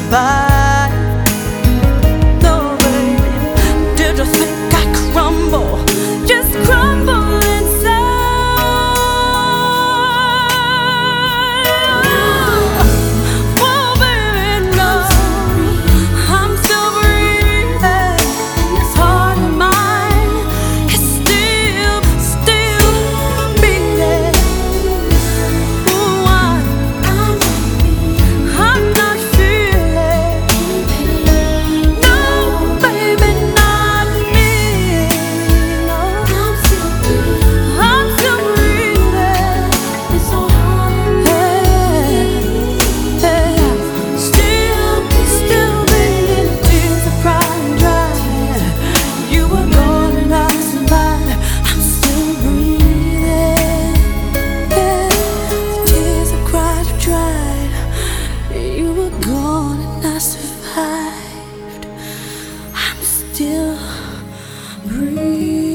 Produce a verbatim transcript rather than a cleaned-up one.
survive. No, baby, did you think I'd crumble? Just crumble inside. Oh, baby, no, I'm still breathing. This heart of mine is still, still beating. Ooh, I, I'm not feeling. No, baby, not me. No, I'm still breathing. I'm still breathing. It's so hard. Hey, hey, still, still beating. Tears are crying dry. You were gone and I survived. I'm still breathing. Yeah, the tears I cried have dried. You were gone and I survived. I'm still breathing.